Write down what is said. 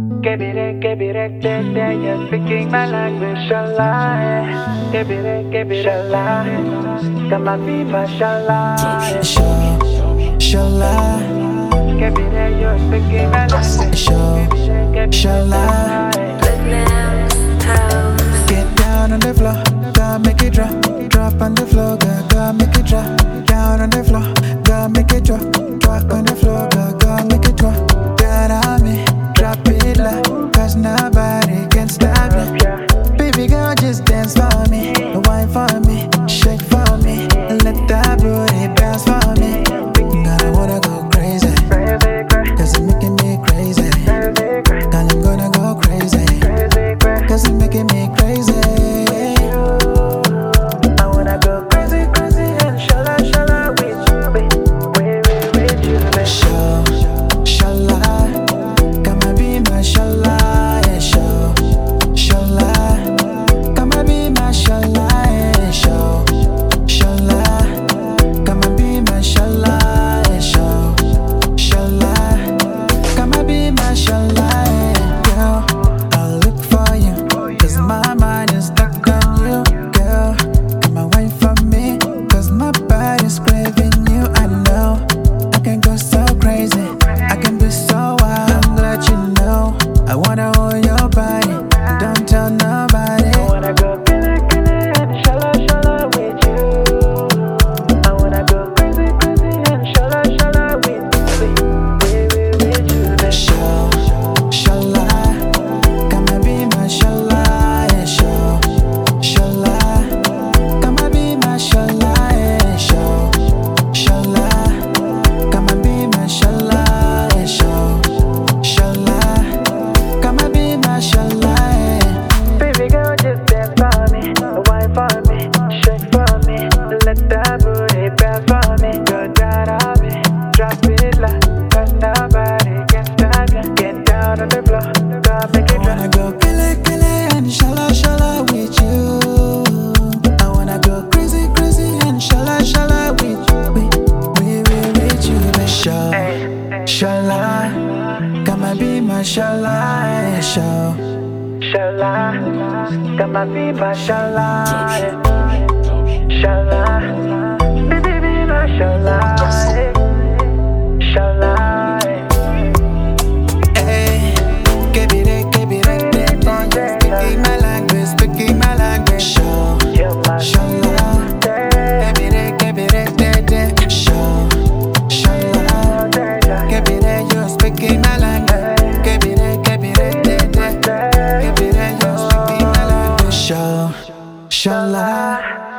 You're speaking my language, shalai. Shalai. Come on, be my shalai. Shalai. You're speaking my language, Shalai. Get down on the floor, gotta make it drop. Drop on the floor, gotta make it drop. Down on the floor, gotta make it drop. Drop on the floor, gotta make it drop. Down on me, drop it low, cause nobody can stop me. Baby girl, just dance for me, wine for me, shake for me, let that booty bounce for me. God, I wanna go crazy, cause it's making me crazy. God, I'm gonna go crazy, cause it's making me crazy. I wanna go crazy, crazy and shala with you, with you, baby. Shala, come and be my shala, yeah, shala, come and be my shala, yeah, shala, come and be my shala, yeah, shala, come and be my shala, yeah. Girl, I'll look for you, cause my mind is stuck on you, girl. Come and wait for me, cause my body's craving you. I know I can go so crazy, I can be so wild. I'm glad you know I wanna hold your body, don't tell nobody. I wanna go killer and shala with you. I wanna go crazy, crazy and shala with you, with you, baby. Shala, come and be my shala, yeah, shala, come and be my shala, yeah, shala, come and be my shala, yeah, shala, come and be my shala, yeah. Baby girl, just dance for me, wine for me, shake for me, let that booty bounce for me. Go down on me, drop it low, cause nobody can stop you. Get down on the floor, go make it I wanna drop. go killer and shala with you. I wanna go crazy and shala with you, with you, baby. Shala, come and be my shala, yeah, Shala, come and be my shala, shala, baby be my shala, shala. Hey, give it, speaking my language, You're my shala, give it, shala, you're speaking my language, give it, you're speaking my language, shala.